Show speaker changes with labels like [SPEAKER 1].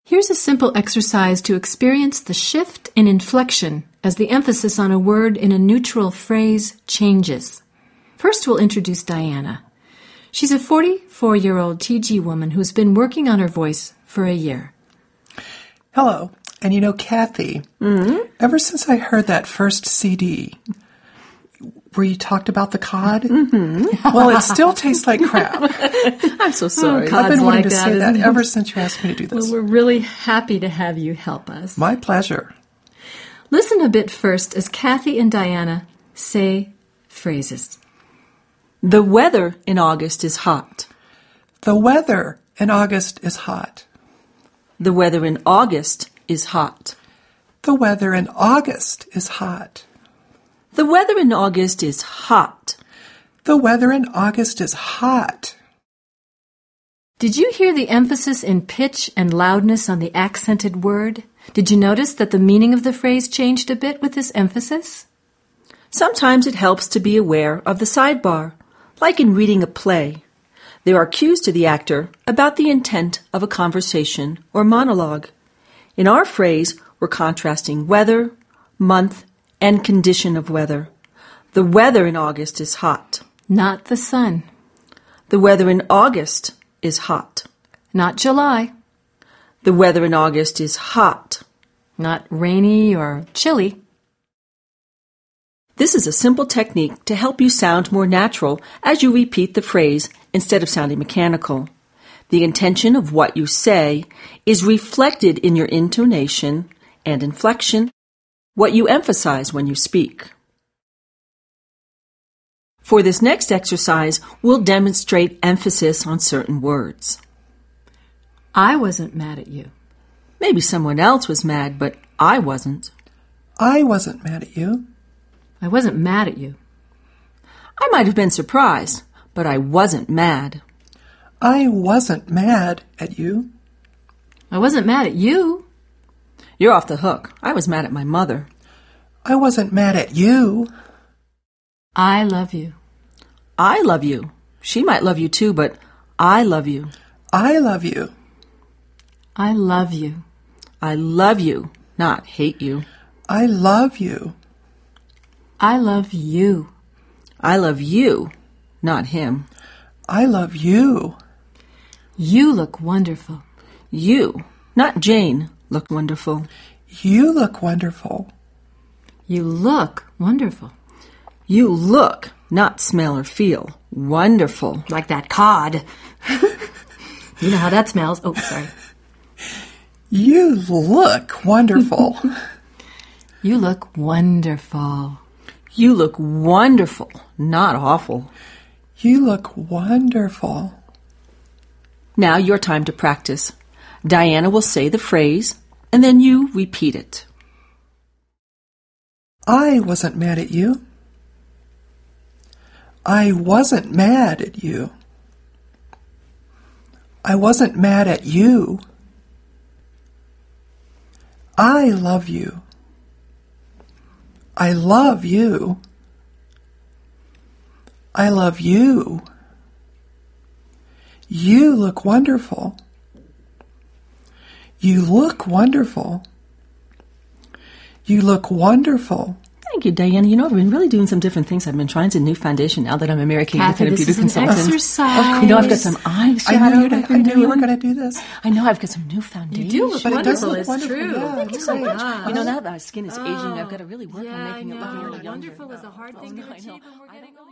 [SPEAKER 1] Here's a simple exercise to experience the shift in inflection as the emphasis on a word in a neutral phrase changes. First, we'll introduce Diana. She's a 44-year-old TG woman who's been working on her voice for a year.
[SPEAKER 2] Hello. And you know, Kathy, ever since I heard that first CD where you talked about the cod, well, it still tastes like crap.
[SPEAKER 1] I'm so sorry.
[SPEAKER 2] I've been wanting to say that ever since you asked me to do this.
[SPEAKER 1] Well, we're really happy to have you help us.
[SPEAKER 2] My pleasure.
[SPEAKER 1] Listen a bit first as Kathy and Diana say phrases.
[SPEAKER 3] The weather in August is hot.
[SPEAKER 2] The weather in August is hot.
[SPEAKER 3] The weather in August is hot.
[SPEAKER 2] The weather in August is hot.
[SPEAKER 3] The weather in August is hot.
[SPEAKER 2] The weather in August is hot.
[SPEAKER 1] Did you hear the emphasis in pitch and loudness on the accented word? Did you notice that the meaning of the phrase changed a bit with this emphasis?
[SPEAKER 3] Sometimes it helps to be aware of the sidebar, like in reading a play. There are cues to the actor about the intent of a conversation or monologue. In our phrase, we're contrasting weather, month, and condition of weather. The weather in August is hot.
[SPEAKER 1] Not the sun.
[SPEAKER 3] The weather in August is hot.
[SPEAKER 1] Not July.
[SPEAKER 3] The weather in August is hot.
[SPEAKER 1] Not rainy or chilly.
[SPEAKER 3] This is a simple technique to help you sound more natural as you repeat the phrase instead of sounding mechanical. The intention of what you say is reflected in your intonation and inflection, what you emphasize when you speak. For this next exercise, we'll demonstrate emphasis on certain words.
[SPEAKER 1] I wasn't mad at you.
[SPEAKER 3] Maybe someone else was mad, but I wasn't.
[SPEAKER 2] I wasn't mad at you.
[SPEAKER 1] I wasn't mad at you.
[SPEAKER 3] I might have been surprised, but I wasn't mad.
[SPEAKER 2] I wasn't mad at you.
[SPEAKER 1] I wasn't mad at you.
[SPEAKER 3] You're off the hook. I was mad at my mother.
[SPEAKER 2] I wasn't mad at you.
[SPEAKER 1] I love you.
[SPEAKER 3] I love you. She might love you too, but I love you.
[SPEAKER 2] I love you.
[SPEAKER 1] I love you.
[SPEAKER 3] I love you, not hate you.
[SPEAKER 2] I love you.
[SPEAKER 1] I love you.
[SPEAKER 3] I love you, not him.
[SPEAKER 2] I love you.
[SPEAKER 1] You look wonderful.
[SPEAKER 3] You, not Jane, look wonderful.
[SPEAKER 2] You look wonderful.
[SPEAKER 1] You look wonderful.
[SPEAKER 3] You look, not smell or feel, wonderful.
[SPEAKER 1] Like that cod. You know how that smells. Oh, sorry.
[SPEAKER 2] You look wonderful.
[SPEAKER 1] You look wonderful.
[SPEAKER 3] You look wonderful, not awful.
[SPEAKER 2] You look wonderful.
[SPEAKER 3] Now your time to practice. Diana will say the phrase, and then you repeat it.
[SPEAKER 2] I wasn't mad at you. I wasn't mad at you. I wasn't mad at you. I love you. I love you. I love you. You look wonderful. You look wonderful. You look wonderful.
[SPEAKER 3] Thank you, Diana. You know, I've been really doing some different things. I've been trying some new foundation now that I'm American Independent Beauty Consultant.
[SPEAKER 1] Exercise.
[SPEAKER 3] You know, I've got some eyeshadow.
[SPEAKER 2] I knew you were going to do this.
[SPEAKER 3] I know I've got some new foundation.
[SPEAKER 1] You do look
[SPEAKER 2] But it does
[SPEAKER 1] wonderful.
[SPEAKER 2] look
[SPEAKER 1] It's
[SPEAKER 2] wonderful.
[SPEAKER 1] true.
[SPEAKER 2] Yeah,
[SPEAKER 3] Thank you so much.
[SPEAKER 1] God.
[SPEAKER 3] You know, now that my skin is aging, I've got to really work on making it look a little younger.
[SPEAKER 1] Wonderful is a hard thing to
[SPEAKER 3] I know.
[SPEAKER 1] achieve when we're getting older.